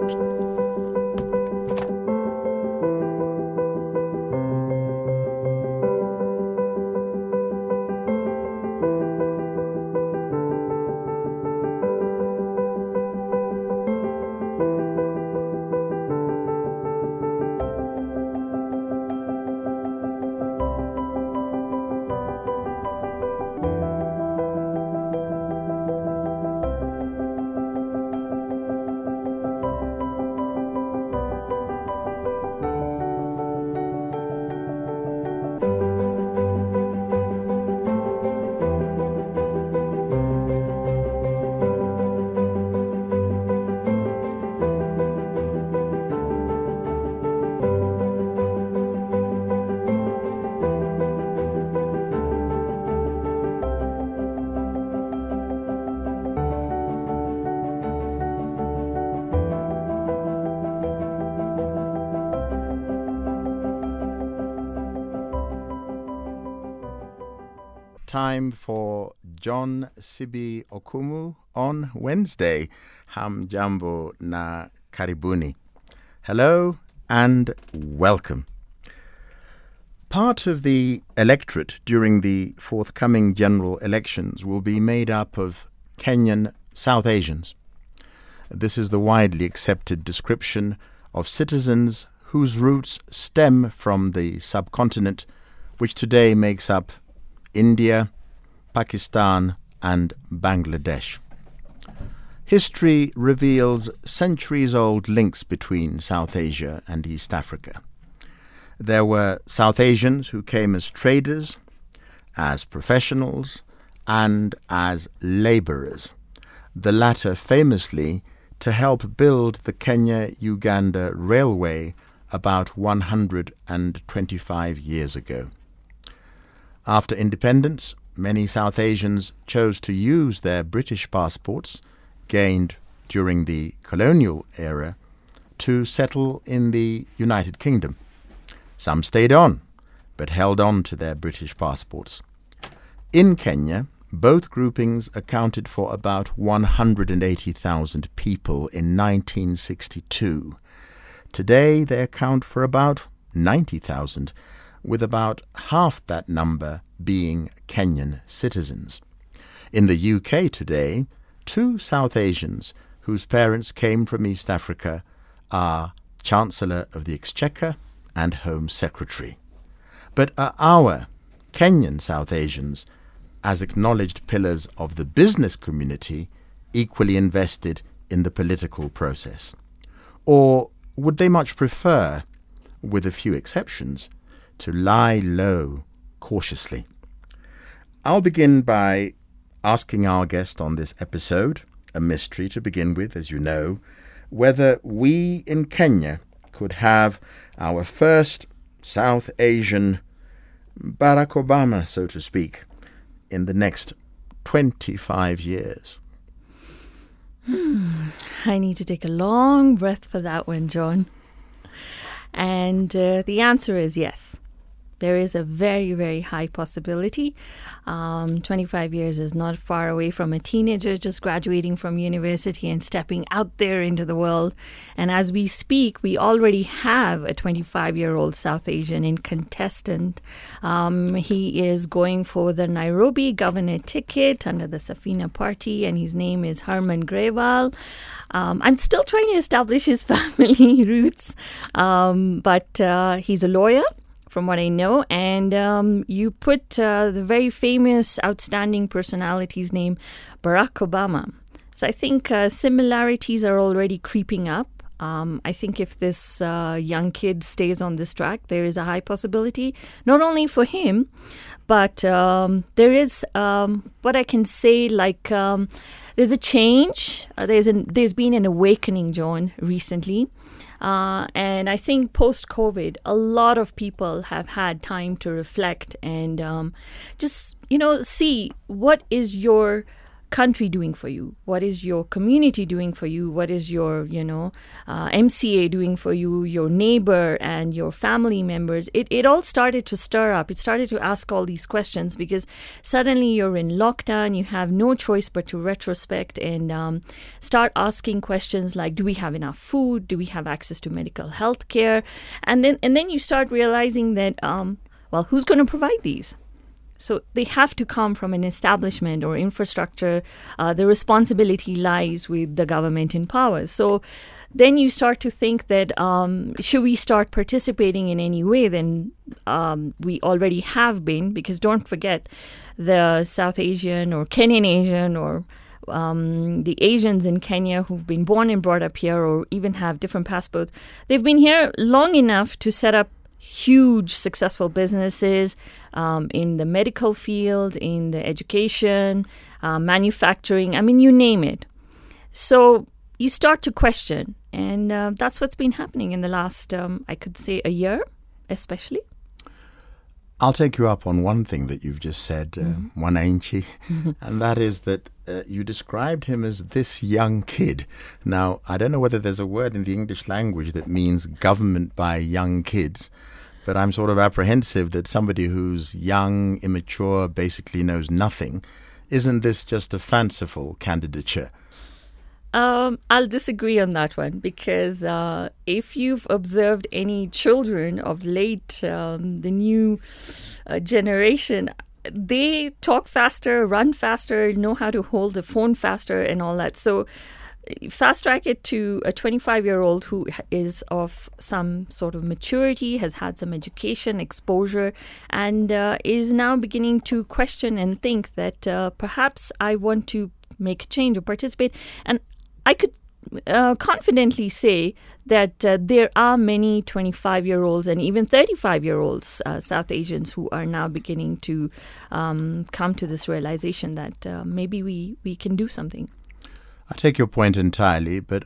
Time for John Sibi Okumu on Wednesday. Hamjambo na karibuni. Hello and welcome. Part of the electorate during the forthcoming general elections will be made up of Kenyan South Asians. This is the widely accepted description of citizens whose roots stem from the subcontinent, which today makes up India, Pakistan and Bangladesh. History reveals centuries-old links between South Asia and East Africa. There were South Asians who came as traders, as professionals, and as labourers, the latter famously to help build the Kenya-Uganda Railway about 125 years ago. After independence, many South Asians chose to use their British passports, gained during the colonial era, to settle in the United Kingdom. Some stayed on, but held on to their British passports. In Kenya, both groupings accounted for about 180,000 people in 1962. Today, they account for about 90,000, with about half that number being Kenyan citizens. In the UK today, 2 South Asians whose parents came from East Africa are Chancellor of the Exchequer and Home Secretary. But are our Kenyan South Asians, as acknowledged pillars of the business community, equally invested in the political process? Or would they much prefer, with a few exceptions, to lie low cautiously? I'll begin by asking our guest on this episode, a mystery to begin with, as you know, whether we in Kenya could have our first South Asian Barack Obama, so to speak, in the next 25 years. I need to take a long breath for that one, John. And the answer is yes. There is a very, very high possibility. 25 years is not far away from a teenager just graduating from university and stepping out there into the world. And as we speak, we already have a 25-year-old South Asian in contestant. He is going for the Nairobi governor ticket under the Safina party, and his name is Herman Grewal. I'm still trying to establish his family roots, but he's a lawyer, from what I know, and you put the very famous, outstanding personality's name, Barack Obama. So I think similarities are already creeping up. I think if this young kid stays on this track, there is a high possibility, not only for him, but there is what I can say, like there's a change. There's been an awakening, John, recently. And I think post-COVID, a lot of people have had time to reflect and just, see what is your country doing for you? What is your community doing for you? What is your, MCA doing for you, your neighbor and your family members? It all started to stir up. It started to ask all these questions because suddenly you're in lockdown. You have no choice but to retrospect and start asking questions like, do we have enough food? Do we have access to medical health care? And then you start realizing that, who's going to provide these? So they have to come from an establishment or infrastructure. The responsibility lies with the government in power. So then you start to think that should we start participating in any way? Then we already have been, because don't forget the South Asian or Kenyan Asian or the Asians in Kenya who've been born and brought up here or even have different passports. They've been here long enough to set up huge successful businesses in the medical field, in the education, manufacturing, you name it. So you start to question, and that's what's been happening in the last, I could say, a year, especially. I'll take you up on one thing that you've just said, Mwananchi, and that is that you described him as this young kid. Now, I don't know whether there's a word in the English language that means government by young kids, but I'm sort of apprehensive that somebody who's young, immature, basically knows nothing. Isn't this just a fanciful candidature? I'll disagree on that one because if you've observed any children of late, the new generation, they talk faster, run faster, know how to hold the phone faster and all that. So fast track it to a 25-year-old who is of some sort of maturity, has had some education, exposure, and is now beginning to question and think that perhaps I want to make a change or participate. And I could confidently say that there are many 25-year-olds and even 35-year-olds South Asians who are now beginning to come to this realization that maybe we can do something. I take your point entirely, but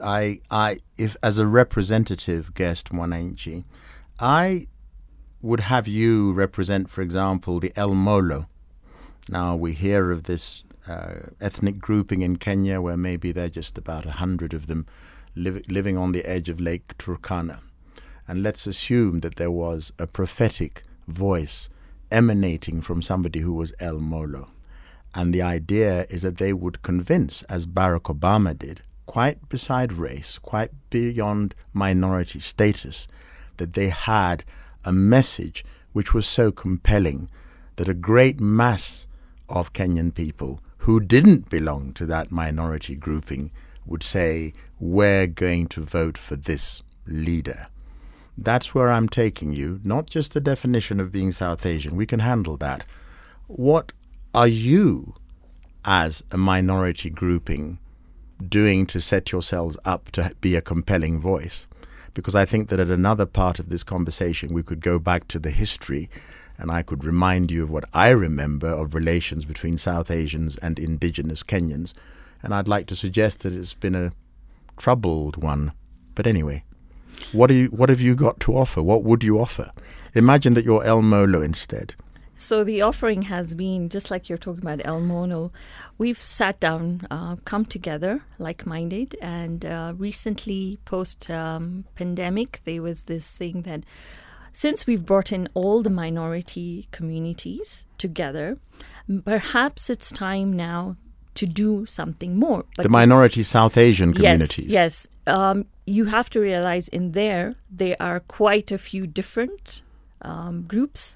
if as a representative guest, Mwananchi, I would have you represent, for example, the El Molo. Now, we hear of this ethnic grouping in Kenya where maybe there are just about 100 of them living on the edge of Lake Turkana. And let's assume that there was a prophetic voice emanating from somebody who was El Molo. And the idea is that they would convince, as Barack Obama did, quite beside race, quite beyond minority status, that they had a message which was so compelling that a great mass of Kenyan people who didn't belong to that minority grouping would say, we're going to vote for this leader. That's where I'm taking you, not just the definition of being South Asian. We can handle that. What are you, as a minority grouping, doing to set yourselves up to be a compelling voice? Because I think that at another part of this conversation, we could go back to the history and I could remind you of what I remember of relations between South Asians and indigenous Kenyans. And I'd like to suggest that it's been a troubled one. But anyway, what have you got to offer? What would you offer? Imagine that you're El Molo instead. So the offering has been, just like you're talking about El Molo, we've sat down, come together, like-minded, and recently, post-pandemic, there was this thing that since we've brought in all the minority communities together, perhaps it's time now to do something more. But the minority South Asian communities. Yes. You have to realize there are quite a few different groups.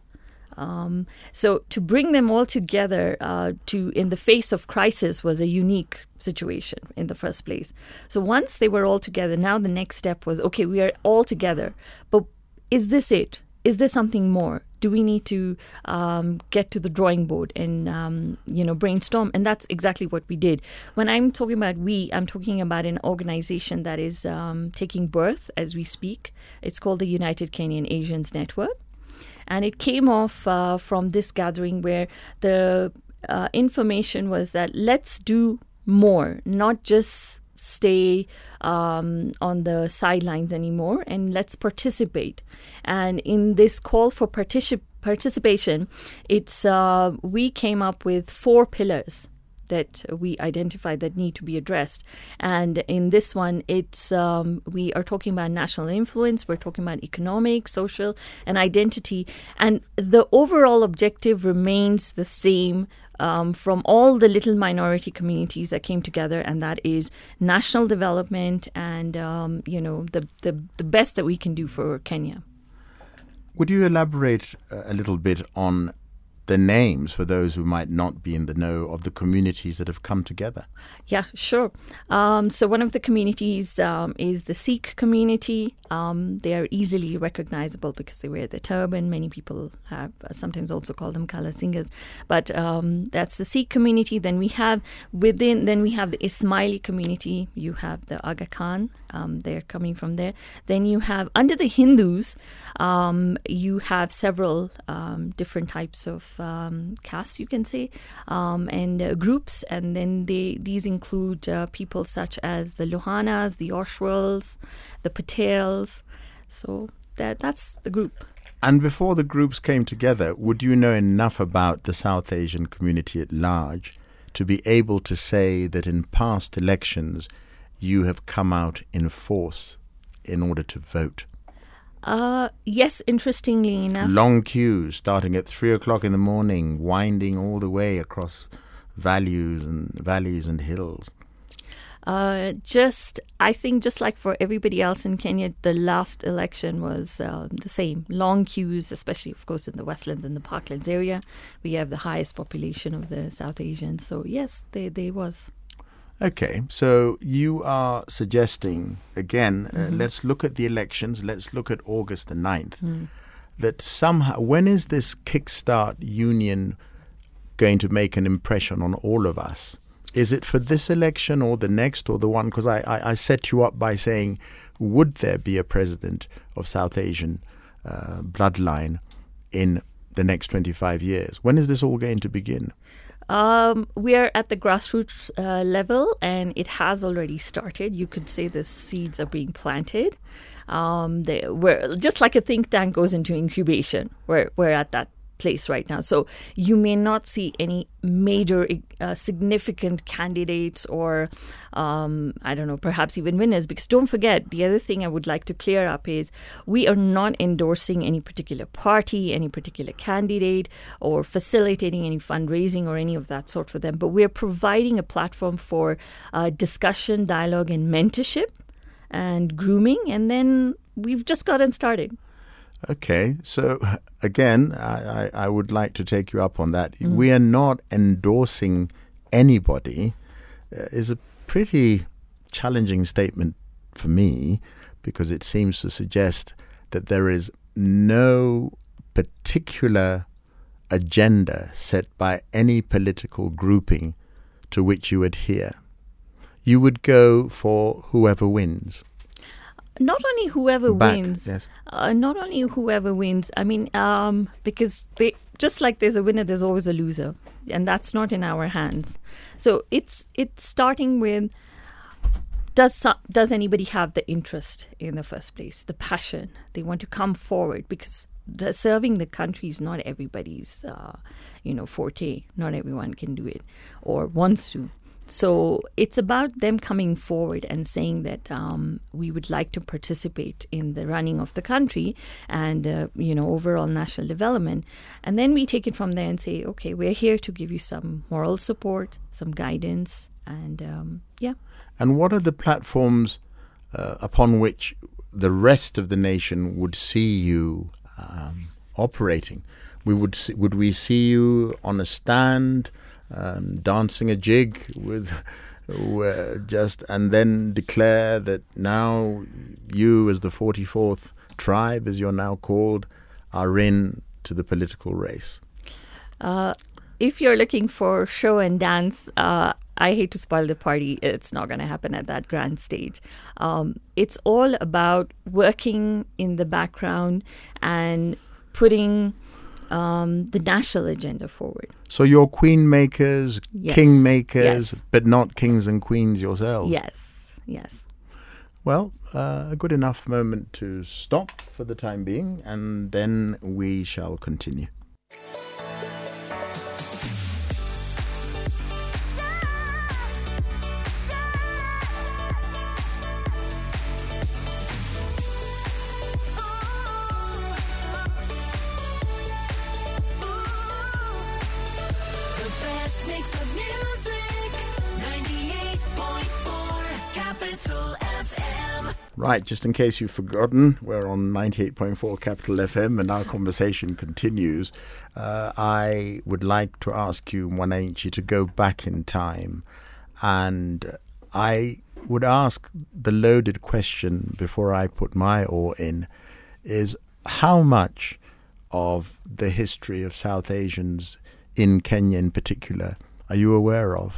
So to bring them all together in the face of crisis was a unique situation in the first place. So once they were all together, now the next step was, okay, we are all together. But is this it? Is there something more? Do we need to get to the drawing board and, brainstorm? And that's exactly what we did. When I'm talking about we, I'm talking about an organization that is taking birth as we speak. It's called the United Kenyan Asians Network. And it came off from this gathering where the information was that let's do more, not just stay on the sidelines anymore, and let's participate. And in this call for participation, it's we came up with 4 pillars that we identified that need to be addressed. And in this one, it's we are talking about national influence, we're talking about economic, social, and identity. And the overall objective remains the same from all the little minority communities that came together, and that is national development and, the best that we can do for Kenya. Would you elaborate a little bit on the names for those who might not be in the know of the communities that have come together? Yeah, sure. So one of the communities is the Sikh community. They are easily recognizable because they wear the turban. Many people have sometimes also call them Kala Singhas. But that's the Sikh community. Then we have the Ismaili community. You have the Aga Khan. They're coming from there. Then you have, under the Hindus, you have several different types of castes, you can say, and groups. And then these include people such as the Lohanas, the Oshrals, the Patels. So that's the group. And before the groups came together, would you know enough about the South Asian community at large to be able to say that in past elections you have come out in force in order to vote? Yes, interestingly enough. Long queues starting at 3 o'clock in the morning, winding all the way across valleys and hills. I think just like for everybody else in Kenya, the last election was the same. Long queues, especially, of course, in the Westlands and the Parklands area. We have the highest population of the South Asians. So, yes, they was. Okay, so you are suggesting, again, let's look at the elections, let's look at August the 9th, that somehow, when is this Kickstart Union going to make an impression on all of us? Is it for this election or the next or the one? Because I set you up by saying, would there be a president of South Asian bloodline in the next 25 years? When is this all going to begin? We are at the grassroots level, and it has already started. You could say the seeds are being planted. We're just like a think tank goes into incubation. We're at that place right now. So you may not see any major significant candidates or, perhaps even winners. Because don't forget, the other thing I would like to clear up is we are not endorsing any particular party, any particular candidate, or facilitating any fundraising or any of that sort for them. But we're providing a platform for discussion, dialogue, and mentorship and grooming. And then we've just gotten started. Okay, so again, I would like to take you up on that. We are not endorsing anybody. Is a pretty challenging statement for me, because it seems to suggest that there is no particular agenda set by any political grouping to which you adhere. You would go for whoever wins. Not only whoever wins. Yes. Not only whoever wins. I mean, because just like there's a winner, there's always a loser, and that's not in our hands. So it's starting with does anybody have the interest in the first place, the passion? They want to come forward, because serving the country is not everybody's forte. Not everyone can do it or wants to. So it's about them coming forward and saying that we would like to participate in the running of the country and, overall national development. And then we take it from there and say, okay, we're here to give you some moral support, some guidance, and And what are the platforms upon which the rest of the nation would see you operating? Would we see you on a stand, dancing a jig and then declare that now you, as the 44th tribe, as you're now called, are in to the political race? If you're looking for show and dance, I hate to spoil the party. It's not going to happen at that grand stage. It's all about working in the background and putting the national agenda forward. So you're queen makers, yes. King makers, yes. But not kings and queens yourselves. Yes. Well, a good enough moment to stop for the time being, and then we shall continue. Right, just in case you've forgotten, we're on 98.4 Capital FM and our conversation continues. I would like to ask you, Mwananchi, to go back in time, and I would ask the loaded question before I put my oar in, is how much of the history of South Asians in Kenya in particular are you aware of?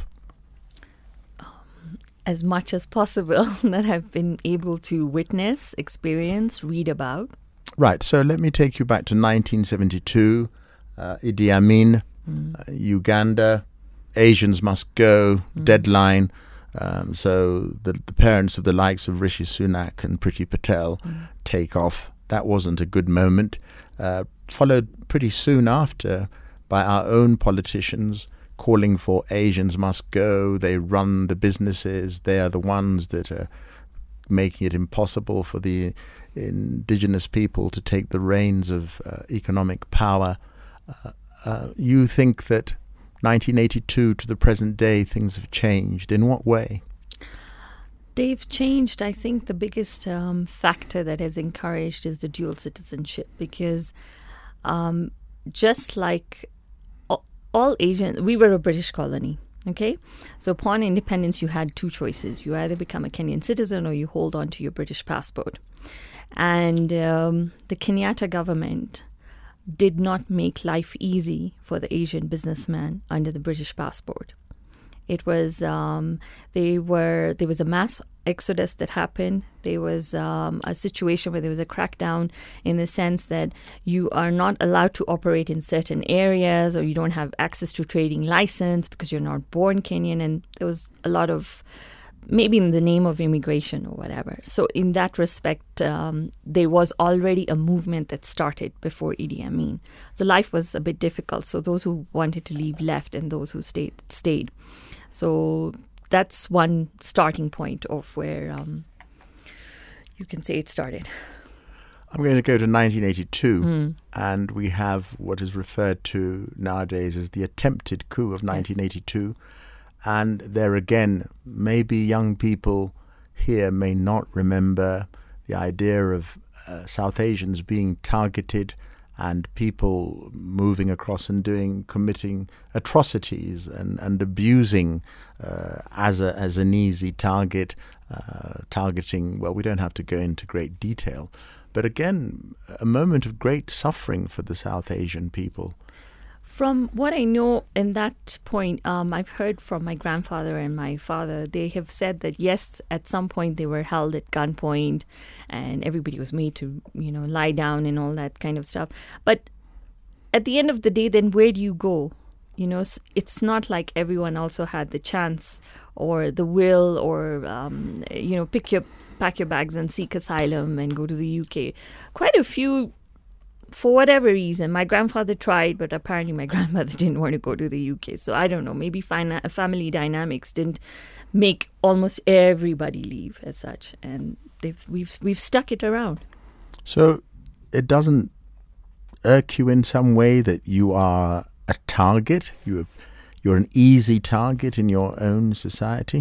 As much as possible that I've been able to witness, experience, read about. Right, so let me take you back to 1972, Idi Amin, Uganda, Asians Must Go, deadline. So the parents of the likes of Rishi Sunak and Priti Patel take off. That wasn't a good moment. Followed pretty soon after by our own politicians calling for Asians must go. They run the businesses. They are the ones that are making it impossible for the indigenous people to take the reins of economic power. You think that 1982 to the present day things have changed. In what way? They've changed. I think the biggest factor that has encouraged is the dual citizenship, because just like all Asian, we were a British colony, okay? So upon independence, you had two choices. You either become a Kenyan citizen or you hold on to your British passport. And the Kenyatta government did not make life easy for the Asian businessman under the British passport. It was there was a mass exodus that happened. There was a situation where there was a crackdown in the sense that you are not allowed to operate in certain areas, or you don't have access to trading license because you're not born Kenyan. And there was a lot of, maybe in the name of immigration or whatever. So in that respect, there was already a movement that started before Idi Amin. So life was a bit difficult. So those who wanted to leave left, and those who stayed. So that's one starting point of where you can say it started. I'm going to go to 1982, and we have what is referred to nowadays as the attempted coup of 1982. Yes. And there again, maybe young people here may not remember the idea of South Asians being targeted and people moving across and committing atrocities and abusing as an easy target, targeting, well, we don't have to go into great detail. But again, a moment of great suffering for the South Asian people. From what I know in that point, I've heard from my grandfather and my father, they have said that yes, at some point they were held at gunpoint and everybody was made to, lie down and all that kind of stuff. But at the end of the day, then where do you go? It's not like everyone also had the chance or the will or, pack your bags and seek asylum and go to the UK. Quite a few, for whatever reason, my grandfather tried, but apparently my grandmother didn't want to go to the UK. So I don't know, maybe family dynamics didn't make almost everybody leave as such. And we've stuck it around. So it doesn't irk you in some way that you are a target? You're an easy target in your own society?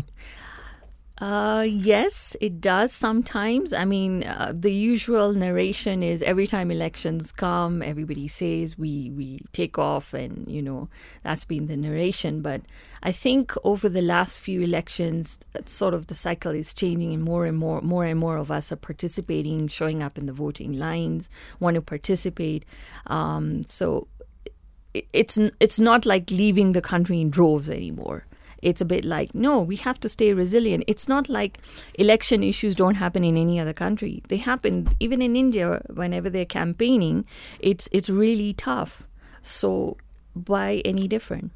Yes, it does sometimes. I mean, the usual narration is every time elections come, everybody says we take off, and, that's been the narration. But I think over the last few elections, sort of the cycle is changing, and more and more of us are participating, showing up in the voting lines, want to participate. So it's not like leaving the country in droves anymore. It's a bit like, no, we have to stay resilient. It's not like election issues don't happen in any other country. They happen even in India. Whenever they're campaigning, it's really tough. So why any different?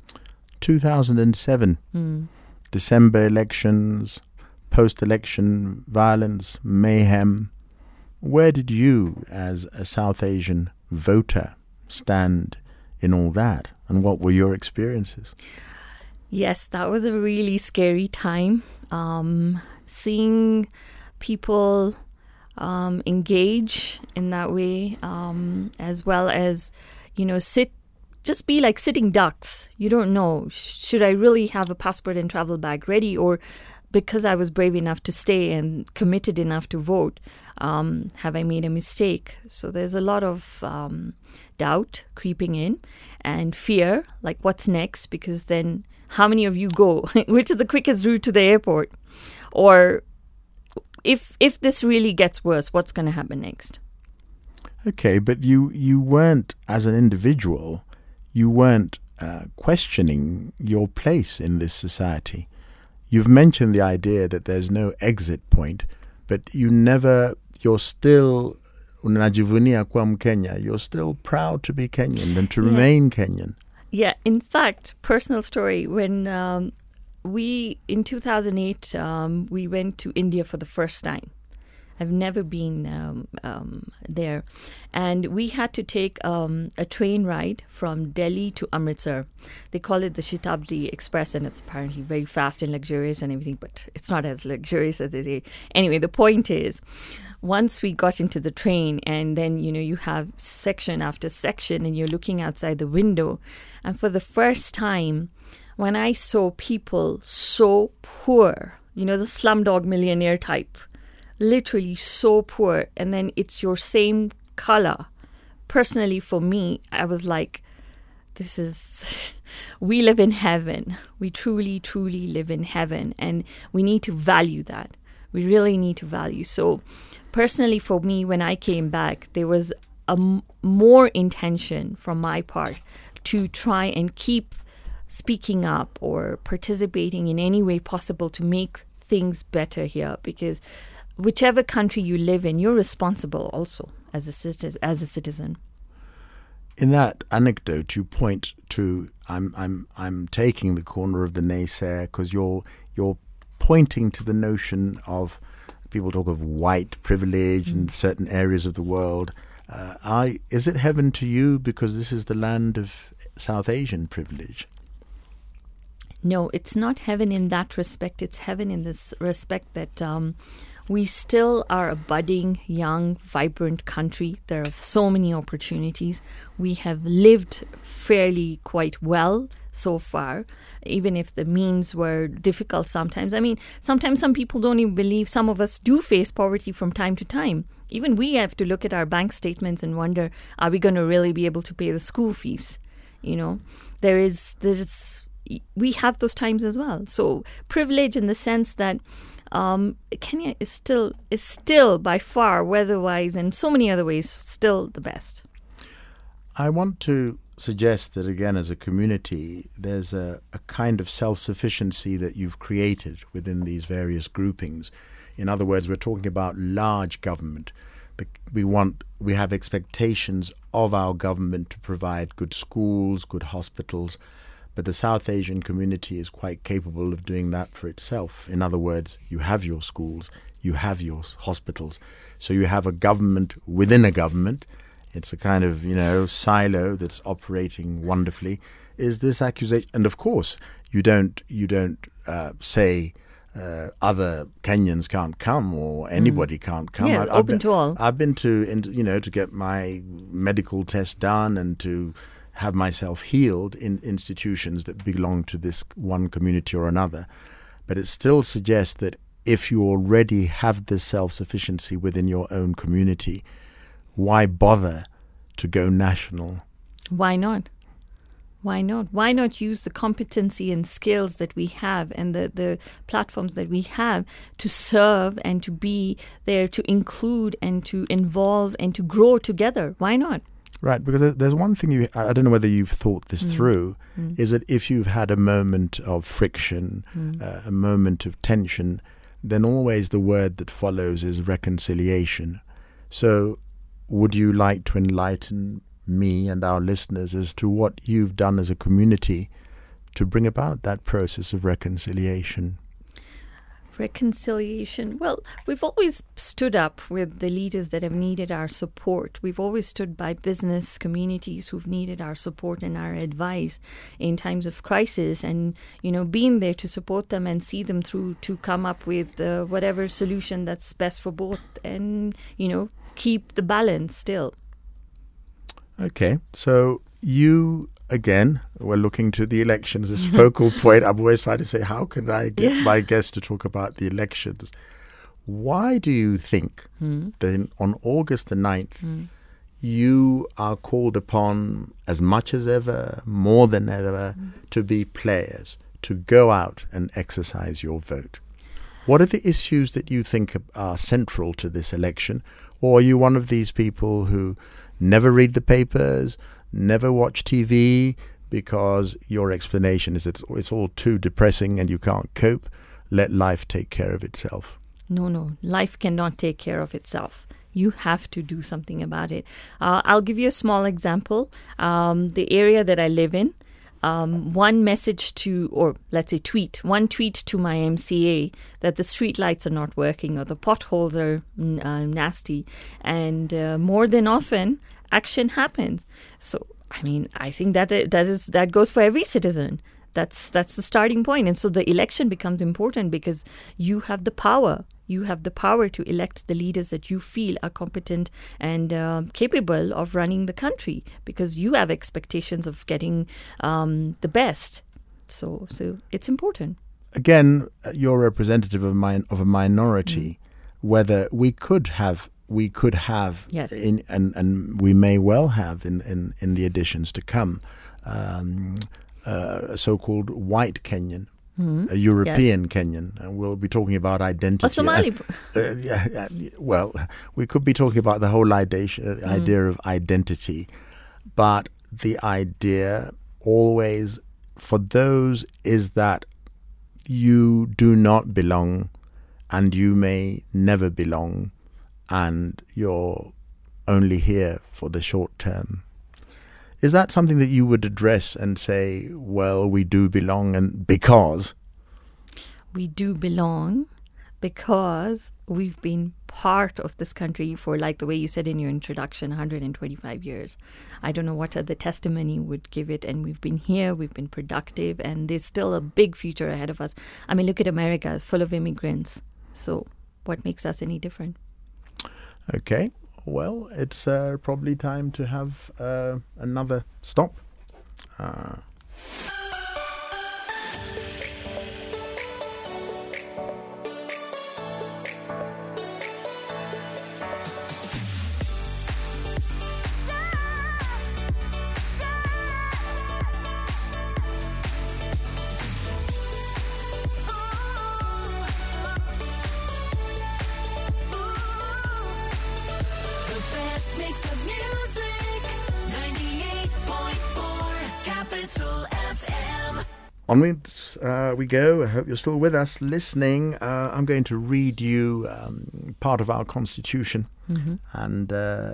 2007, December elections, post-election violence, mayhem. Where did you, as a South Asian voter, stand in all that? And what were your experiences? Yes, that was a really scary time. Seeing people engage in that way, as well as, just be like sitting ducks. You don't know, should I really have a passport and travel bag ready, or because I was brave enough to stay and committed enough to vote, have I made a mistake? So there's a lot of doubt creeping in and fear, like what's next? Because then how many of you go? Which is the quickest route to the airport? Or if this really gets worse, what's going to happen next? Okay, but you weren't, as an individual, you weren't questioning your place in this society. You've mentioned the idea that there's no exit point, but you're still unajivunia kuwa Mkenya. You're still proud to be Kenyan and to remain Kenyan. Yeah, in fact, personal story, when in 2008, we went to India for the first time. I've never been there. And we had to take a train ride from Delhi to Amritsar. They call it the Shatabdi Express, and it's apparently very fast and luxurious and everything, but it's not as luxurious as they say. Anyway, the point is, once we got into the train, and then, you have section after section, and you're looking outside the window. And for the first time, when I saw people so poor, the Slumdog Millionaire type, literally so poor, and then it's your same color. Personally, for me, I was like, we live in heaven. We truly, truly live in heaven, and we need to value that. We really need to value. So personally, for me, when I came back, there was a more intention from my part to try and keep speaking up or participating in any way possible to make things better here, because whichever country you live in, you're responsible also as a citizen. In that anecdote, you point to I'm taking the corner of the naysayer because you're pointing to the notion of, people talk of white privilege in certain areas of the world. Is it heaven to you because this is the land of South Asian privilege? No, it's not heaven in that respect. It's heaven in this respect that we still are a budding, young, vibrant country. There are so many opportunities. We have lived fairly quite well so far, even if the means were difficult sometimes. I mean, sometimes some people don't even believe. Some of us do face poverty from time to time. Even we have to look at our bank statements and wonder, are we going to really be able to pay the school fees? We have those times as well. So privilege in the sense that Kenya is still by far, weather-wise and so many other ways, still the best. I want to suggest that, again, as a community, there's a kind of self-sufficiency that you've created within these various groupings. In other words, we're talking about large government. We have expectations of our government to provide good schools, good hospitals, but the South Asian community is quite capable of doing that for itself. In other words, you have your schools, you have your hospitals. So you have a government within a government. It's a kind of, silo that's operating wonderfully. Is this accusation? And of course, you don't say other Kenyans can't come or anybody can't come. Yeah, open to all. I've been to get my medical test done and to have myself healed in institutions that belong to this one community or another. But it still suggests that if you already have this self-sufficiency within your own community, why bother to go national? Why not? Why not? Why not use the competency and skills that we have and the platforms that we have to serve and to be there to include and to involve and to grow together? Why not? Right, because there's one thing I don't know whether you've thought this through, is that if you've had a moment of friction, a moment of tension, then always the word that follows is reconciliation. So would you like to enlighten me and our listeners as to what you've done as a community to bring about that process of reconciliation? Reconciliation. Well, we've always stood up with the leaders that have needed our support. We've always stood by business communities who've needed our support and our advice in times of crisis, and being there to support them and see them through to come up with whatever solution that's best for both, and keep the balance still. Okay, so you again, we're looking to the elections as focal point. I'm always trying to say, how can I get my guests to talk about the elections? Why do you think that on August the 9th, you are called upon as much as ever, more than ever, to be players, to go out and exercise your vote? What are the issues that you think are central to this election? Or are you one of these people who never read the papers, never watch TV, because your explanation is it's all too depressing and you can't cope? Let life take care of itself. No. Life cannot take care of itself. You have to do something about it. I'll give you a small example. The area that I live in, one message to, or let's say one tweet to my MCA that the street lights are not working or the potholes are nasty. And more than often, action happens. So, I mean, I think that goes for every citizen. That's the starting point. And so the election becomes important because you have the power. You have the power to elect the leaders that you feel are competent and capable of running the country, because you have expectations of getting the best. So it's important. Again, you're representative of a minority. Whether we could have, yes, and we may well have in the editions to come, a so-called white Kenyan. A European Kenyan, and we'll be talking about identity. Or Somali. Well, we could be talking about the whole idea of identity, but the idea always for those is that you do not belong, and you may never belong, and you're only here for the short term. Is that something that you would address and say, well, we do belong, and because? We do belong because we've been part of this country for, like the way you said in your introduction, 125 years. I don't know what other testimony would give it. And we've been here, we've been productive, and there's still a big future ahead of us. I mean, look at America, it's full of immigrants. So what makes us any different? Okay. Well, it's probably time to have another stop. Onwards we go. I hope you're still with us listening. I'm going to read you part of our Constitution. And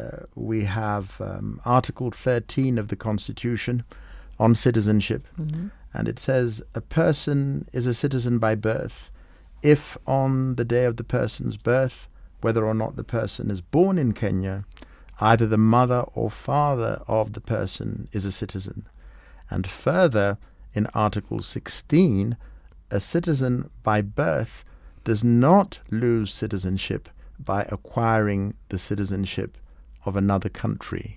we have Article 13 of the Constitution on citizenship. And it says, a person is a citizen by birth if on the day of the person's birth, whether or not the person is born in Kenya, either the mother or father of the person is a citizen. And further, in Article 16, a citizen by birth does not lose citizenship by acquiring the citizenship of another country.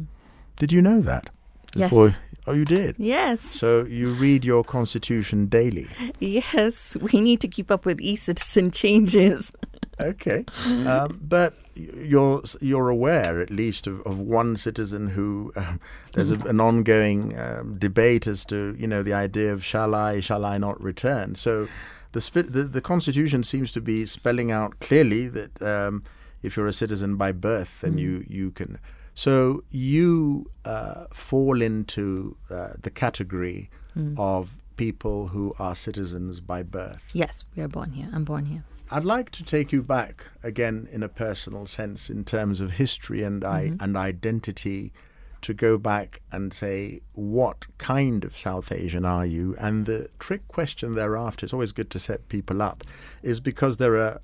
Did you know that? Yes. Oh, you did? Yes. So you read your Constitution daily? Yes, we need to keep up with e-citizen changes. Okay. But you're aware, at least, of one citizen who there's an ongoing debate as to, the idea of shall I not return. So the Constitution seems to be spelling out clearly that if you're a citizen by birth, then you can. So you fall into the category of people who are citizens by birth. Yes, we are born here. I'm born here. I'd like to take you back again in a personal sense in terms of history and identity, to go back and say, what kind of South Asian are you? And the trick question thereafter, it's always good to set people up, is because there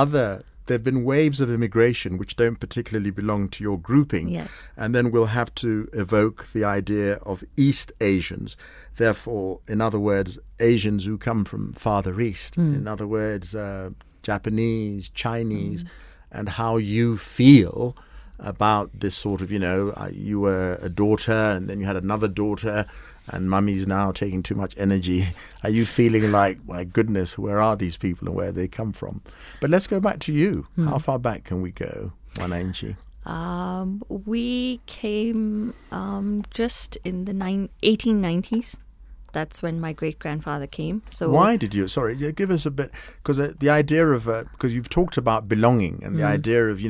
have been waves of immigration which don't particularly belong to your grouping. Yes. And then we'll have to evoke the idea of East Asians. Therefore, in other words, Asians who come from farther east. In other words, Japanese, Chinese, and how you feel about this sort of, you were a daughter and then you had another daughter and mummy's now taking too much energy? Are you feeling like, my goodness, where are these people and where they come from? But let's go back to you. How far back can we go, Wananchi? We came just in the 1890s. That's when my great-grandfather came. So why did you? Sorry, give us a bit, because the idea of because you've talked about belonging and the idea of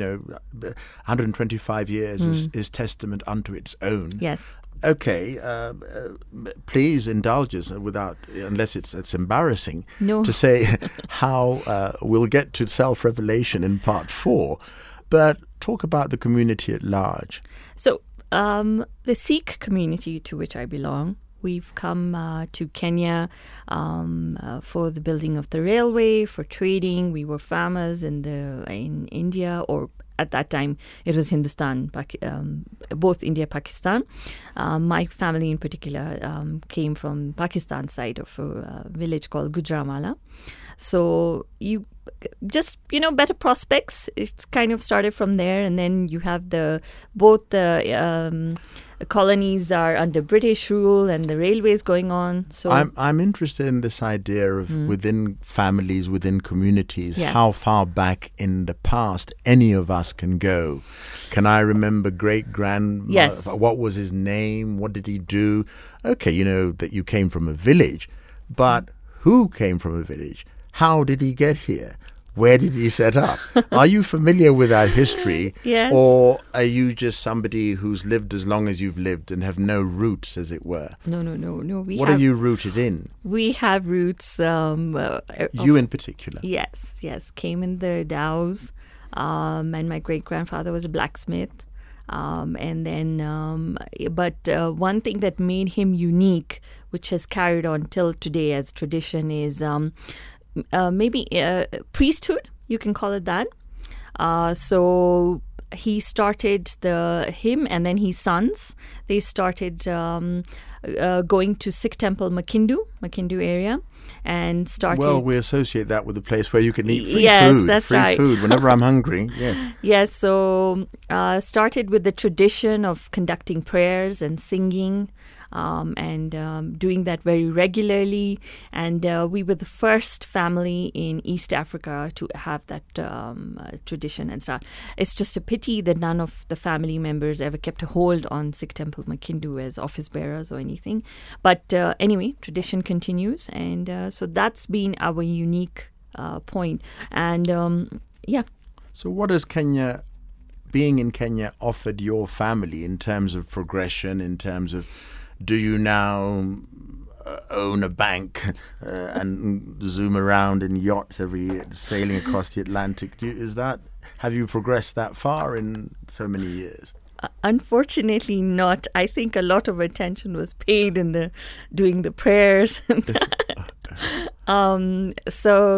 125 years is testament unto its own. Yes. Okay, please indulge us unless it's embarrassing to say how we'll get to self-revelation in part 4, but talk about the community at large. So the Sikh community to which I belong, we've come to Kenya for the building of the railway, for trading. We were farmers in India, or at that time it was Hindustan, both India, Pakistan. My family in particular came from Pakistan side of a village called Gujranwala. So you just, better prospects. It's kind of started from there, and then you have both the colonies are under British rule and the railways going on. So I'm interested in this idea of within families, within communities, yes. How far back in the past any of us can go. Can I remember great-grandmother? Yes. What was his name? What did he do? Okay, that you came from a village, but who came from a village? How did he get here? Where did he set up? Are you familiar with that history? Yes. Or are you just somebody who's lived as long as you've lived and have no roots, as it were? No. What are you rooted in? We have roots. You in particular? Yes. Came in the Dows. And my great-grandfather was a blacksmith. And then, but one thing that made him unique, which has carried on till today as tradition, is maybe priesthood, you can call it that. So he started him and then his sons. They started going to Sikh temple Makindu area, and started. Well, we associate that with a place where you can eat free yes, food. That's free right. food whenever I'm hungry. Yes. Yes. So started with the tradition of conducting prayers and singing. And doing that very regularly. And we were the first family in East Africa to have that tradition and stuff. It's just a pity that none of the family members ever kept a hold on Sikh Temple Makindu as office bearers or anything. But anyway, tradition continues. And so that's been our unique point. And yeah. So what has being in Kenya offered your family in terms of progression, in terms of, do you now own a bank and zoom around in yachts every year, sailing across the Atlantic? Have you progressed that far in so many years? Unfortunately not. I think a lot of attention was paid in doing the prayers. So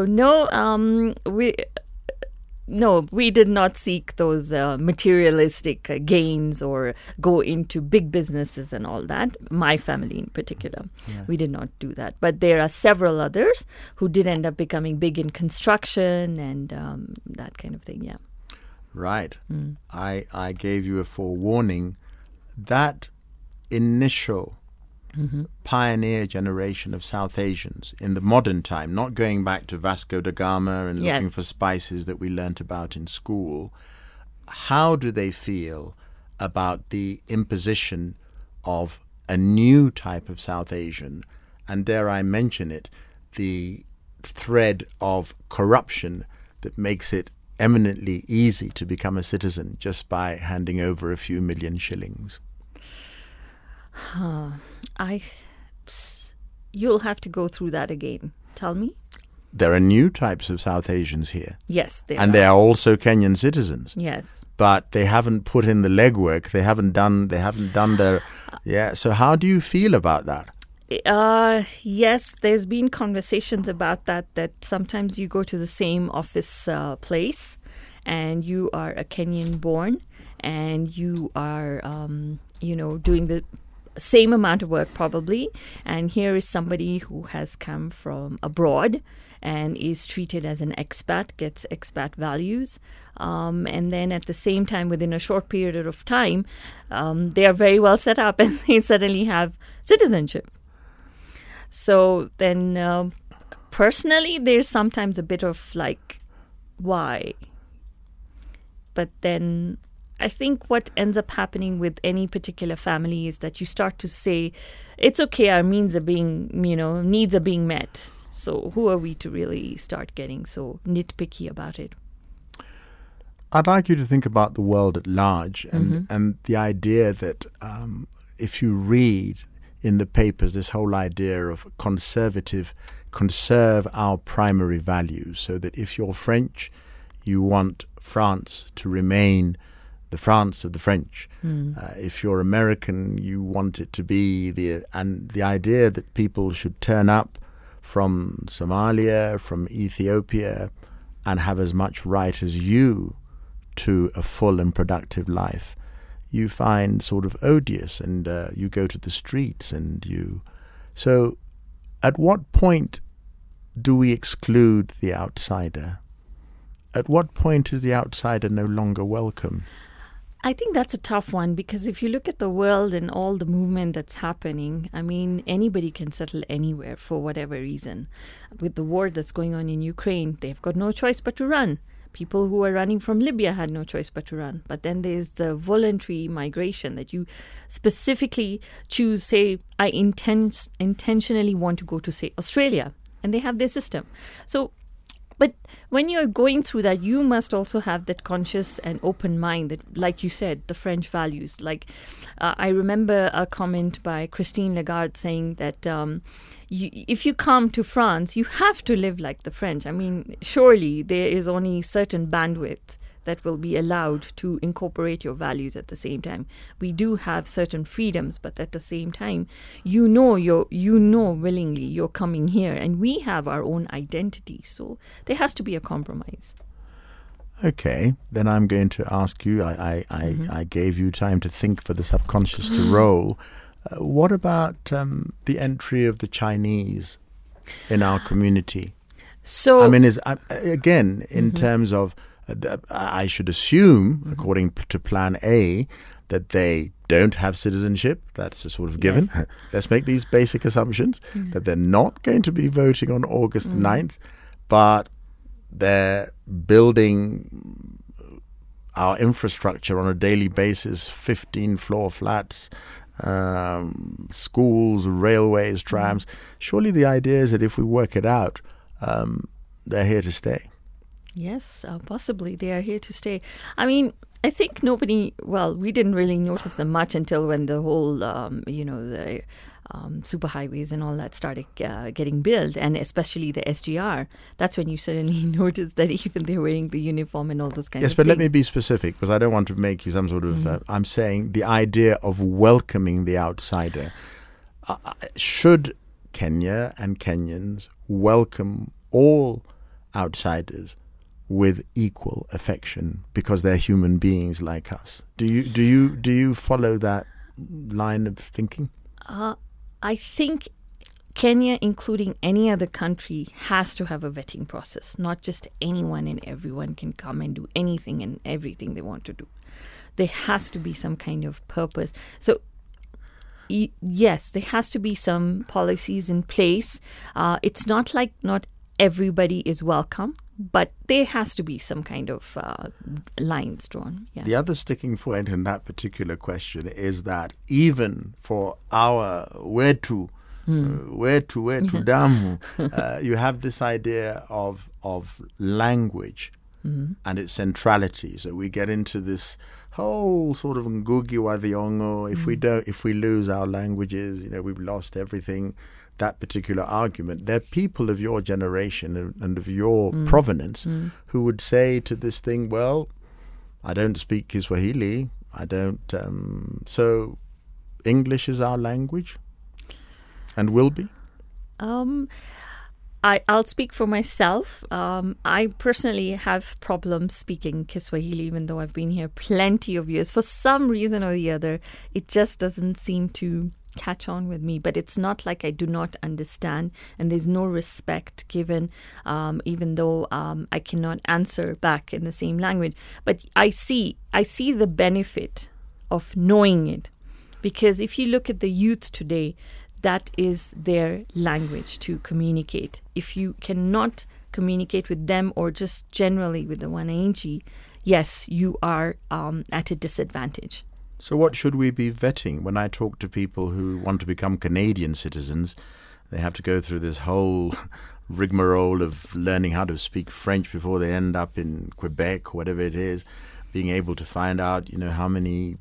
no, we did not seek those materialistic gains or go into big businesses and all that. My family in particular, we did not do that. But there are several others who did end up becoming big in construction and that kind of thing, yeah. Right. I gave you a forewarning. That initial pioneer generation of South Asians in the modern time, not going back to Vasco da Gama and looking for spices that we learnt about in school, how do they feel about the imposition of a new type of South Asian, and dare I mention it, the thread of corruption that makes it eminently easy to become a citizen just by handing over a few million shillings? You'll have to go through that again. Tell me. There are new types of South Asians here. Yes, there and are. They are also Kenyan citizens. Yes. But they haven't put in the legwork. They haven't done their... Yeah. So how do you feel about that? Yes, there's been conversations about that sometimes you go to the same office place and you are a Kenyan born and you are, doing the same amount of work probably, and here is somebody who has come from abroad and is treated as an expat, gets expat values. And then at the same time, within a short period of time, they are very well set up and they suddenly have citizenship. So then personally, there's sometimes a bit of like, why? But then I think what ends up happening with any particular family is that you start to say, it's okay, our needs are being met. So who are we to really start getting so nitpicky about it? I'd like you to think about the world at large and the idea that if you read in the papers this whole idea of conserve our primary values, so that if you're French, you want France to remain the France of the French. If you're American, you want it to be the idea that people should turn up from Somalia, from Ethiopia, and have as much right as you to a full and productive life, you find sort of odious, and you go to the streets So at what point do we exclude the outsider? At what point is the outsider no longer welcome? I think that's a tough one, because if you look at the world and all the movement that's happening, I mean, anybody can settle anywhere for whatever reason. With the war that's going on in Ukraine, they've got no choice but to run. People who are running from Libya had no choice but to run. But then there's the voluntary migration that you specifically choose, say, I intentionally want to go to, say, Australia, and they have their system. So, but when you're going through that, you must also have that conscious and open mind that, like you said, the French values. Like, I remember a comment by Christine Lagarde saying that if you come to France, you have to live like the French. I mean, surely there is only certain bandwidth that will be allowed to incorporate your values at the same time. We do have certain freedoms, but at the same time, you know willingly you're coming here, and we have our own identity. So there has to be a compromise. Okay, then I'm going to ask you, I gave you time to think for the subconscious to roll. What about the entry of the Chinese in our community? So, I mean, in terms of, I should assume, according to Plan A, that they don't have citizenship. That's a sort of given. Yes. Let's make these basic assumptions, that they're not going to be voting on August 9th, but they're building our infrastructure on a daily basis, 15-floor flats, schools, railways, trams. We the idea is that if we work it out, they're here to stay. Yes, possibly they are here to stay. I mean, I think we didn't really notice them much until when the whole, the superhighways and all that started getting built, and especially the SGR. That's when you suddenly notice that even they're wearing the uniform and all those kinds of things. Yes, but let me be specific, because I don't want to make you some sort of... I'm saying the idea of welcoming the outsider. Should Kenya and Kenyans welcome all outsiders with equal affection because they're human beings like us? Do you follow that line of thinking? I think Kenya, including any other country, has to have a vetting process. Not just anyone and everyone can come and do anything and everything they want to do. There has to be some kind of purpose. So, yes, there has to be some policies in place. It's not like not everybody is welcome, but there has to be some kind of lines drawn. Yeah. The other sticking point in that particular question is that even for our wetu damu, you have this idea of language and its centrality. So we get into this whole sort of ngugi wa thiongo. If we lose our languages, we've lost everything. That particular argument, there are people of your generation and of your provenance who would say to this thing, well, I don't speak Kiswahili, so English is our language and will be? I'll speak for myself. I personally have problems speaking Kiswahili, even though I've been here plenty of years. For some reason or the other, it just doesn't seem to catch on with me, but it's not like I do not understand, and there's no respect given, even though I cannot answer back in the same language. But I see the benefit of knowing it, because if you look at the youth today, that is their language to communicate. If you cannot communicate with them or just generally with the Wananchi, yes, you are at a disadvantage. So what should we be vetting? When I talk to people who want to become Canadian citizens, they have to go through this whole rigmarole of learning how to speak French before they end up in Quebec, whatever it is, being able to find out, how many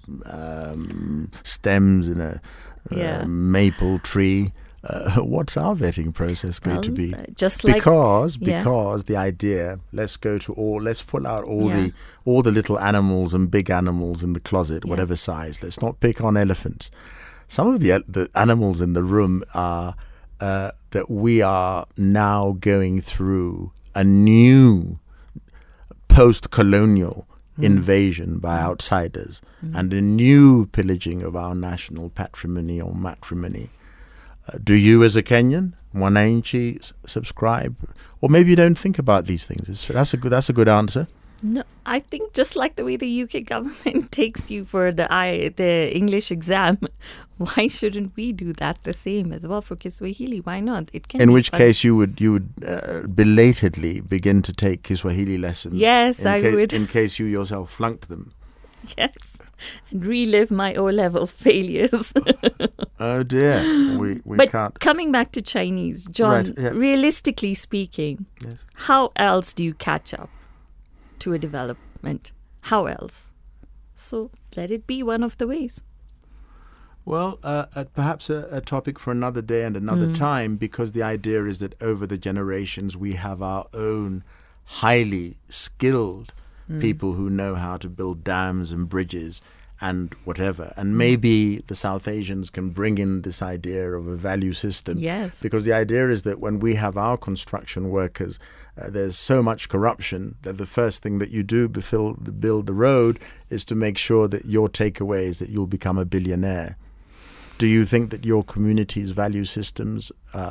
stems in a maple tree. What's our vetting process going to be? Because the idea, let's pull out all the little animals and big animals in the closet, whatever size. Let's not pick on elephants. Some of the animals in the room are that we are now going through a new post-colonial invasion by outsiders and a new pillaging of our national patrimony or matrimony. Do you, as a Kenyan, Wananchi, subscribe? Or maybe you don't think about these things. That's a good answer. No, I think just like the way the UK government takes you for the English exam, why shouldn't we do that the same as well for Kiswahili? Why not? It can. In which case you would belatedly begin to take Kiswahili lessons. Yes, I would. In case you yourself flunked them. Yes, and relive my O-level failures. Oh dear, we but can't. But coming back to Chinese, John, realistically speaking, how else do you catch up to a development? How else? So let it be one of the ways. Well, perhaps a topic for another day and another time, because the idea is that over the generations we have our own highly skilled people who know how to build dams and bridges and whatever. And maybe the South Asians can bring in this idea of a value system. Yes. Because the idea is that when we have our construction workers, there's so much corruption that the first thing that you do to build the road is to make sure that your takeaway is that you'll become a billionaire. Do you think that your community's value systems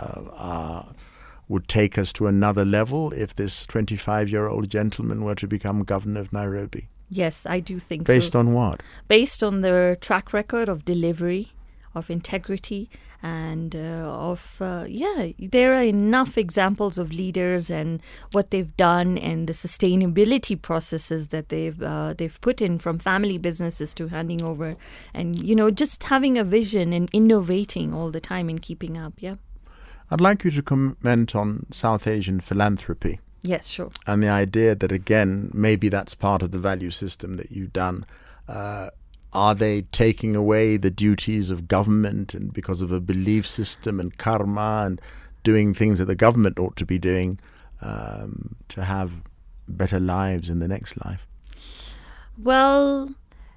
would take us to another level if this 25-year-old gentleman were to become governor of Nairobi? Yes, I do think so. Based on what? Based on their track record of delivery, of integrity, and there are enough examples of leaders and what they've done and the sustainability processes that they've put in, from family businesses to handing over, and just having a vision and innovating all the time and keeping up. Yeah. I'd like you to comment on South Asian philanthropy. Yes, sure. And the idea that, again, maybe that's part of the value system that you've done. Are they taking away the duties of government and because of a belief system and karma and doing things that the government ought to be doing to have better lives in the next life? Well,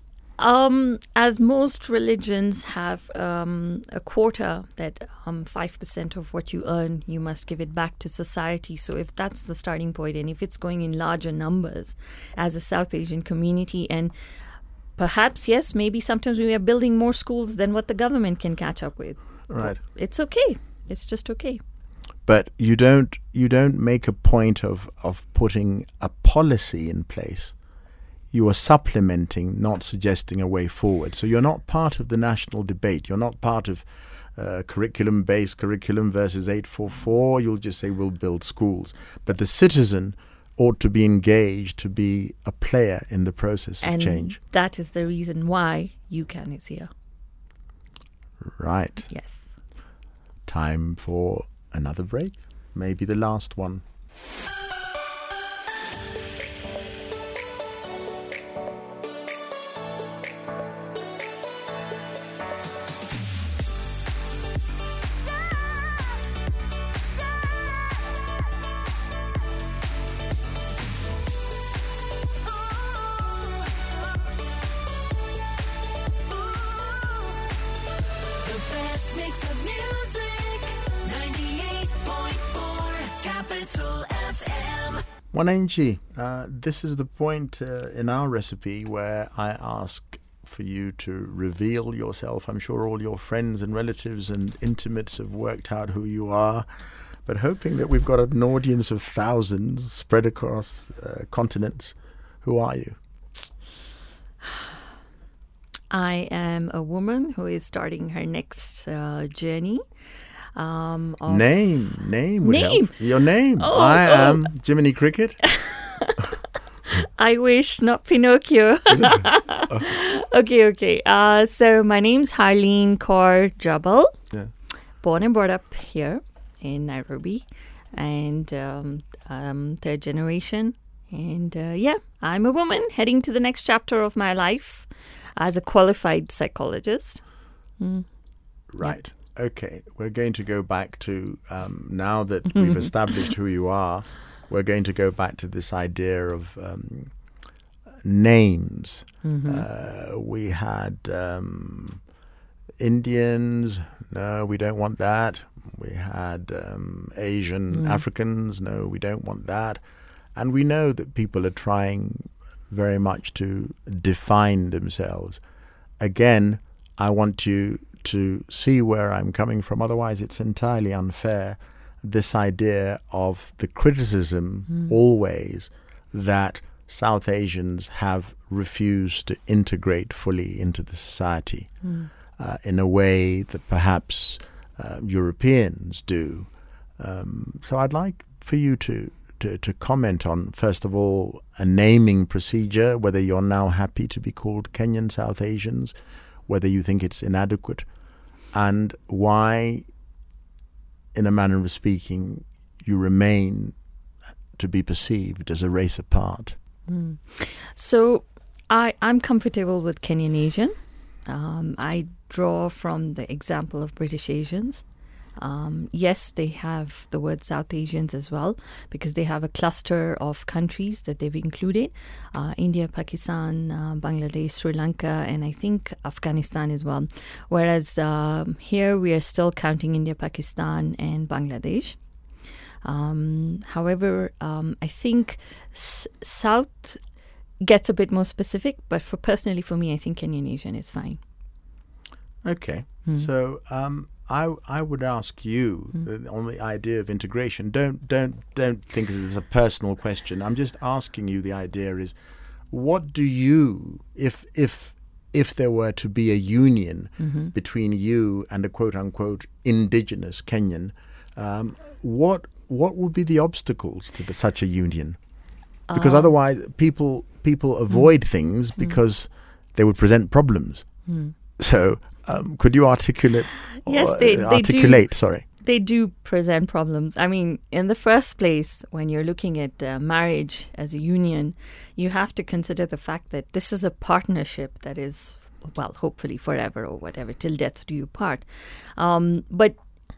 as most religions have a quota that 5% of what you earn, you must give it back to society. So if that's the starting point, and if it's going in larger numbers as a South Asian community, and perhaps, yes, maybe sometimes we are building more schools than what the government can catch up with. Right. It's okay. It's just okay. But you don't make a point of putting a policy in place. You are supplementing, not suggesting a way forward. So you're not part of the national debate. You're not part of curriculum-based curriculum versus 844. You'll just say we'll build schools. But the citizen ought to be engaged, to be a player in the process of change. And that is the reason why UCAN is here. Right. Yes. Time for another break. Maybe the last one. Wananchi, this is the point in our recipe where I ask for you to reveal yourself. I'm sure all your friends and relatives and intimates have worked out who you are. But hoping that we've got an audience of thousands spread across continents, who are you? I am a woman who is starting her next journey. Name would help. Your name. I am Jiminy Cricket. I wish, not Pinocchio. Okay. So my name's Harleen Kaur Jabal. Yeah. Born and brought up here in Nairobi, and third generation. And I'm a woman heading to the next chapter of my life as a qualified psychologist. Right. Okay. We're going to go back to, now that we've established who you are, we're going to go back to this idea of names. We had Indians. No, we don't want that. We had Asian Africans. No, we don't want that. And we know that people are trying very much to define themselves. Again, I want you to see where I'm coming from. Otherwise, it's entirely unfair. This idea of the criticism always that South Asians have refused to integrate fully into the society in a way that perhaps Europeans do. So I'd like for you to comment on, first of all, a naming procedure, whether you're now happy to be called Kenyan South Asians, whether you think it's inadequate, and why, in a manner of speaking, you remain to be perceived as a race apart. So I'm comfortable with Kenyan Asian. I draw from the example of British Asians. Yes, they have the word South Asians as well, because they have a cluster of countries that they've included. India, Pakistan, Bangladesh, Sri Lanka, and I think Afghanistan as well. Whereas here we are still counting India, Pakistan, and Bangladesh. However, I think South gets a bit more specific, but personally for me, I think Kenyan Asian is fine. Okay. So I would ask you on the idea of integration. Don't think this is a personal question. I'm just asking you. The idea is, what do you, if there were to be a union between you and a quote unquote indigenous Kenyan, what would be the obstacles to such a union? Because otherwise, people avoid things because they would present problems. So, could you articulate? Yes, articulate. Sorry. They do present problems. I mean, in the first place, when you're looking at marriage as a union, you have to consider the fact that this is a partnership that is, well, hopefully forever or whatever, till death do you part. But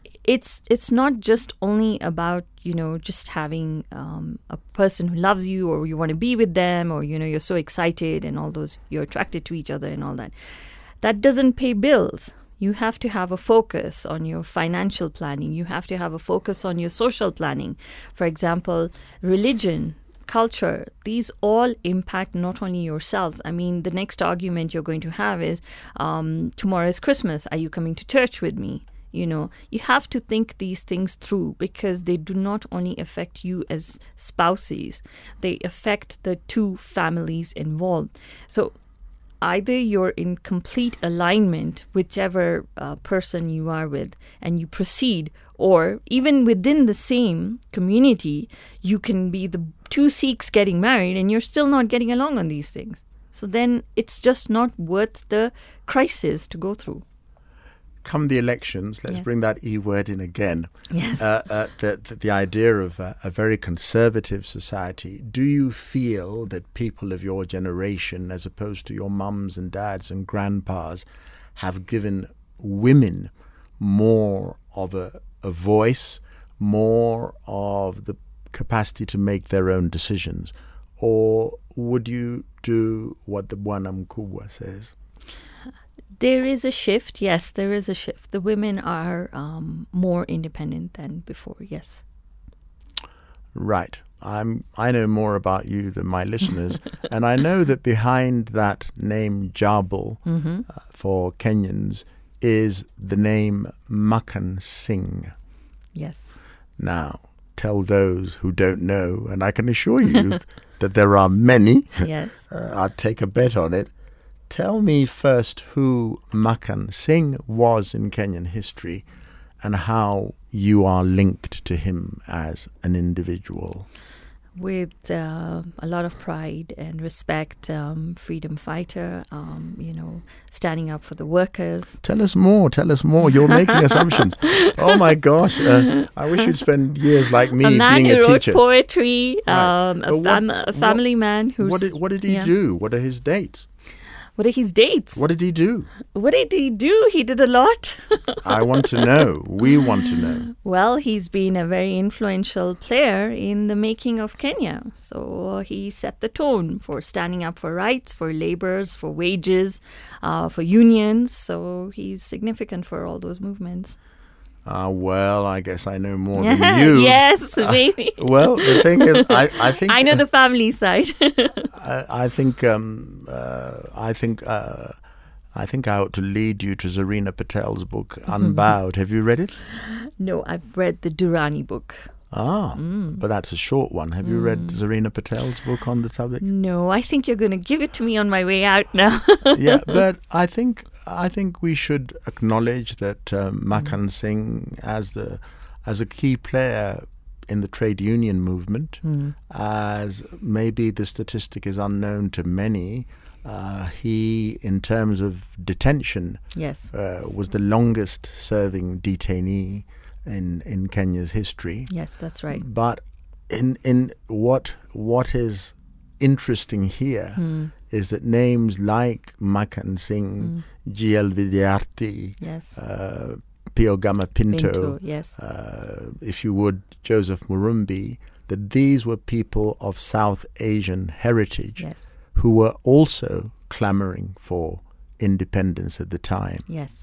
it's not just only about, just having a person who loves you or you want to be with them or, you're so excited and all those, you're attracted to each other and all that. That doesn't pay bills. You have to have a focus on your financial planning. You have to have a focus on your social planning. For example, religion, culture, these all impact not only yourselves. I mean, the next argument you're going to have is, tomorrow is Christmas. Are you coming to church with me? You have to think these things through because they do not only affect you as spouses, they affect the two families involved. So either you're in complete alignment, whichever person you are with, and you proceed, or even within the same community, you can be the two Sikhs getting married and you're still not getting along on these things. So then it's just not worth the crisis to go through. Come the elections, let's bring that E word in again. Yes. The idea of a very conservative society. Do you feel that people of your generation, as opposed to your mums and dads and grandpas, have given women more of a voice, more of the capacity to make their own decisions? Or would you do what the Bwana Mkubwa says? There is a shift. Yes, there is a shift. The women are more independent than before, yes. Right. I know more about you than my listeners, and I know that behind that name Jabal for Kenyans is the name Makan Singh. Yes. Now, tell those who don't know, and I can assure you that there are many. Yes. I'd take a bet on it. Tell me first who Makan Singh was in Kenyan history and how you are linked to him as an individual. With a lot of pride and respect, freedom fighter, standing up for the workers. Tell us more. You're making assumptions. Oh my gosh. I wish you'd spend years like me being a teacher. A man who wrote poetry, Right. a family man who... What did he do? What are his dates? What are his dates? What did he do? What did he do? He did a lot. I want to know. We want to know. Well, he's been a very influential player in the making of Kenya. So he set the tone for standing up for rights, for laborers, for wages, for unions. So he's significant for all those movements. Well, I guess I know more than you. Yes, maybe. Well, the thing is, I think I know the family side. I think I ought to lead you to Zarina Patel's book, Unbowed. Have you read it? No, I've read the Durrani book. But that's a short one. Have you read Zarina Patel's book on the subject? No, I think you're going to give it to me on my way out now. Yeah, but I think we should acknowledge that Makan Singh as a key player in the trade union movement, as maybe the statistic is unknown to many. He, in terms of detention, Yes. Was the longest serving detainee in Kenya's history. Yes, that's right. But in what is interesting here is that names like Makan Singh, G.L. Vidyarthi, Yes. Pio Gama Pinto, yes. if you would, Joseph Murumbi, that these were people of South Asian heritage Yes. who were also clamoring for independence at the time. Yes.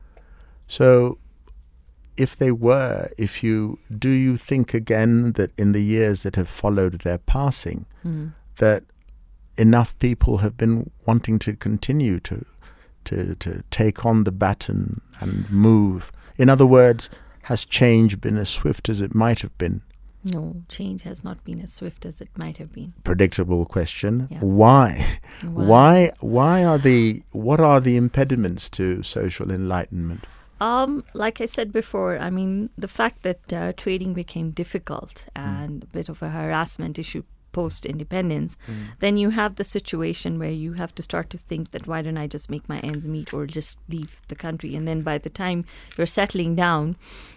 So if they were, do you think again that in the years that have followed their passing, that enough people have been wanting to continue to take on the baton and move? In other words, has change been as swift as it might have been? No, change has not been as swift as it might have been. Predictable question. Yeah. Why? What are the impediments to social enlightenment? Like I said before, I mean, the fact that trading became difficult and a bit of a harassment issue post-independence, then you have the situation where you have to start to think that why don't I just make my ends meet or just leave the country? And then by the time you're settling down,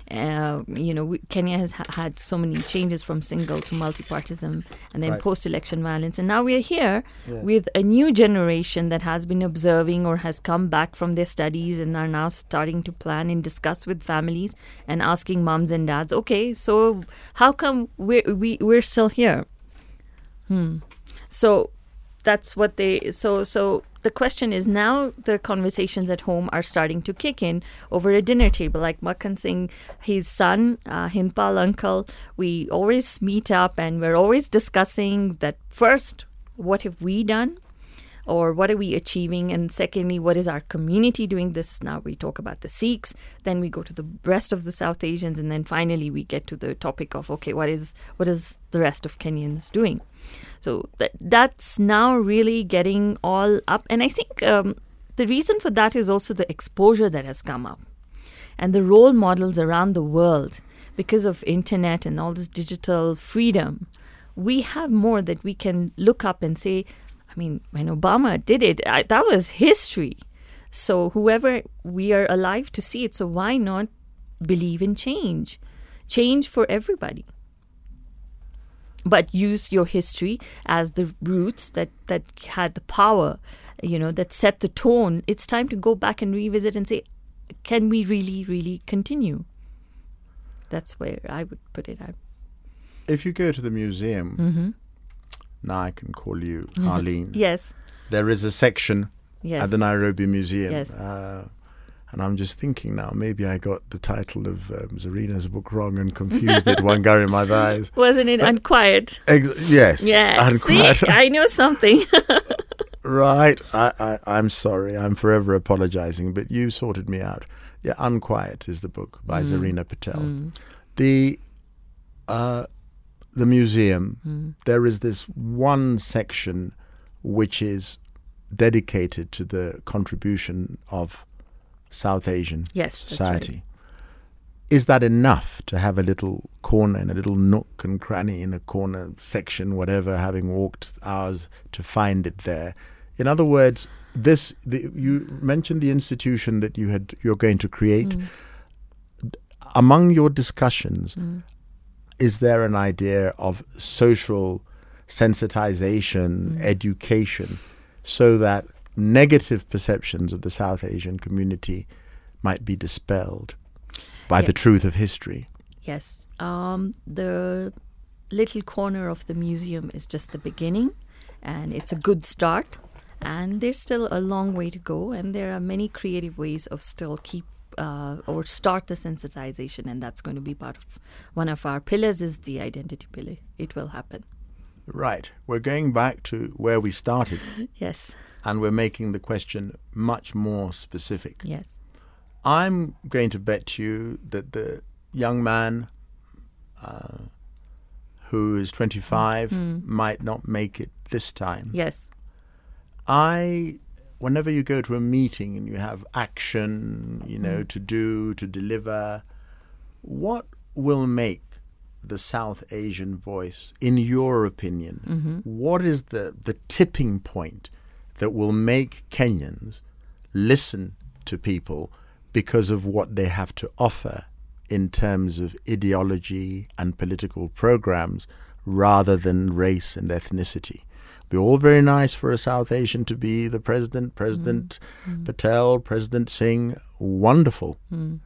Kenya has had so many changes from single to multi-partism and then post-election violence. And now we're here with a new generation that has been observing or has come back from their studies and are now starting to plan and discuss with families and asking moms and dads, okay, so how come we're still here? So that's what so the question is now the conversations at home are starting to kick in over a dinner table. Like Makan Singh, his son, Hindpal uncle, we always meet up and we're always discussing that first, what have we done? Or what are we achieving? And secondly, what is our community doing? This now we talk about the Sikhs, then we go to the rest of the South Asians, and then finally we get to the topic of, okay, what is the rest of Kenyans doing? So that's now really getting all up. And I think the reason for that is also the exposure that has come up and the role models around the world. Because of internet and all this digital freedom, we have more that we can look up and say, I mean, when Obama did it, that was history. So whoever, we are alive to see it. So why not believe in change? Change for everybody. But use your history as the roots that had the power, that set the tone. It's time to go back and revisit and say, can we really, really continue? That's where I would put it at. If you go to the museum, now I can call you Arlene. Yes. There is a section Yes. at the Nairobi Museum. Yes. And I'm just thinking now, maybe I got the title of Zarina's book wrong and confused it, Wangari Maathai's. Wasn't it Unquiet? Yes. Yeah. Unquiet. See, I know something. Right. I'm sorry. I'm forever apologizing, but you sorted me out. Yeah, Unquiet is the book by Zarina Patel. The museum, there is this one section which is dedicated to the contribution of South Asian society. Right. Is that enough to have a little corner and a little nook and cranny in a corner section, whatever, having walked hours to find it there? In other words, you mentioned the institution that you're going to create. Among your discussions, is there an idea of social sensitization, education, so that negative perceptions of the South Asian community might be dispelled by the truth of history? Yes. The little corner of the museum is just the beginning, and it's a good start. And there's still a long way to go, and there are many creative ways of still start the sensitization, and that's going to be part of one of our pillars is the identity pillar. It will happen. Right. We're going back to where we started. Yes. And we're making the question much more specific. Yes. I'm going to bet you that the young man who is 25 might not make it this time. Yes. Whenever you go to a meeting and you have action, to deliver, what will make the South Asian voice, in your opinion? What is the tipping point that will make Kenyans listen to people because of what they have to offer in terms of ideology and political programs rather than race and ethnicity? Be all very nice for a South Asian to be the president, President Patel, President Singh, wonderful.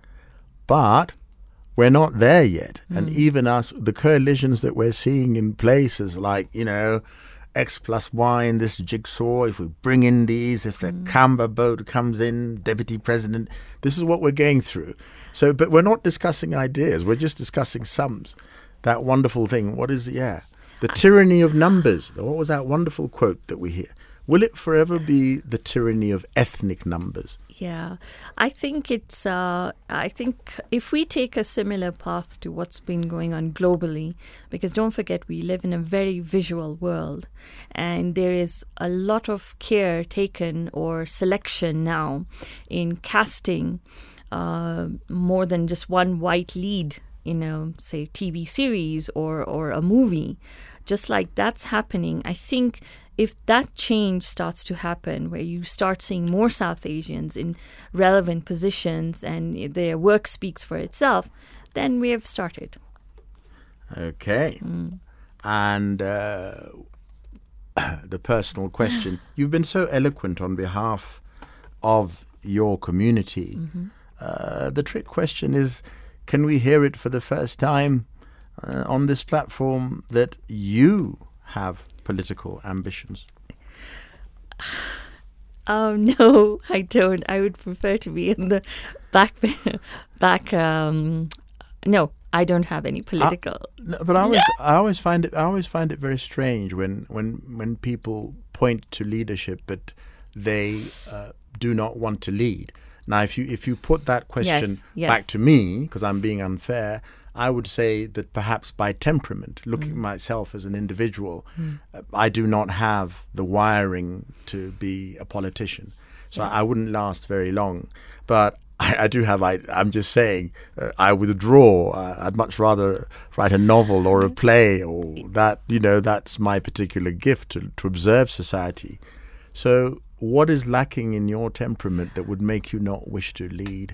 But we're not there yet. And even us, the coalitions that we're seeing in places like, X plus Y in this jigsaw, if we bring in these, if the Kamba boat comes in, deputy president, this is what we're going through. So, but we're not discussing ideas. We're just discussing sums. That wonderful thing. What is, the tyranny of numbers. What was that wonderful quote that we hear? Will it forever be the tyranny of ethnic numbers? Yeah, I think it's. I think if we take a similar path to what's been going on globally, because don't forget we live in a very visual world, and there is a lot of care taken or selection now in casting more than just one white lead in a, say, TV series or a movie. Just like that's happening, I think if that change starts to happen, where you start seeing more South Asians in relevant positions and their work speaks for itself, then we have started. Okay. And the personal question. You've been so eloquent on behalf of your community. The trick question is, can we hear it for the first time on this platform that you have political ambitions? Oh, no, I don't. I would prefer to be in the back. No, I don't have any political. But I always find it very strange when people point to leadership, but they do not want to lead. Now, if you put that question back to me, because I'm being unfair, I would say that perhaps by temperament, looking at myself as an individual, I do not have the wiring to be a politician. So I wouldn't last very long. But I do have, I'm just saying, I withdraw. I'd much rather write a novel or a play, or that, that's my particular gift to observe society. So what is lacking in your temperament that would make you not wish to lead?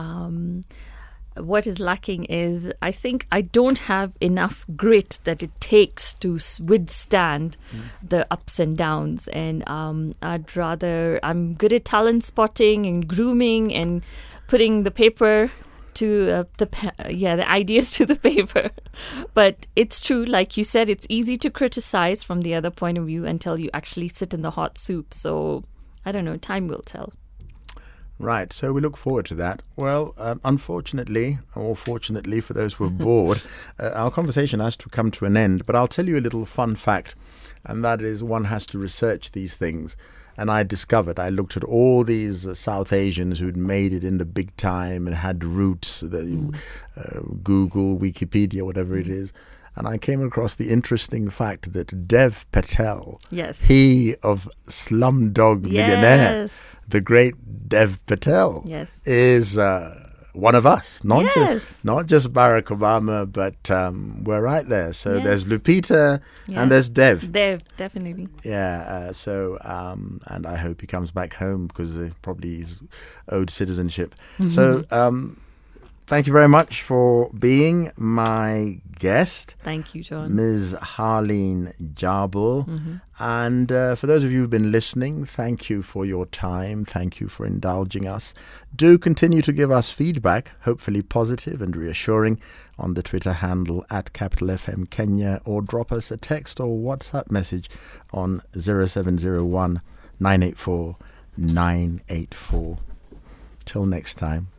What is lacking is, I think I don't have enough grit that it takes to withstand the ups and downs. And I'm good at talent spotting and grooming and putting the paper to the ideas to the paper. But it's true, like you said, it's easy to criticize from the other point of view until you actually sit in the hot soup. So I don't know, time will tell. Right, so we look forward to that. Well, unfortunately, or fortunately for those who are bored, our conversation has to come to an end. But I'll tell you a little fun fact, and that is one has to research these things. And I looked at all these South Asians who'd made it in the big time and had roots, Google, Wikipedia, whatever it is. And I came across the interesting fact that Dev Patel, Yes. he of Slumdog Millionaire, Yes. the great Dev Patel, Yes. is one of us. Not Yes. just Barack Obama, but we're right there. So Yes. there's Lupita Yes. and there's Dev. Dev, definitely. Yeah, and I hope he comes back home because probably he's owed citizenship. So thank you very much for being my guest, Thank you, John. Ms. Harleen Jabal. And for those of you who've been listening, thank you for your time. Thank you for indulging us. Do continue to give us feedback, hopefully positive and reassuring, on the Twitter handle @Capital FM Kenya, or drop us a text or WhatsApp message on 0701 984 984. Till next time.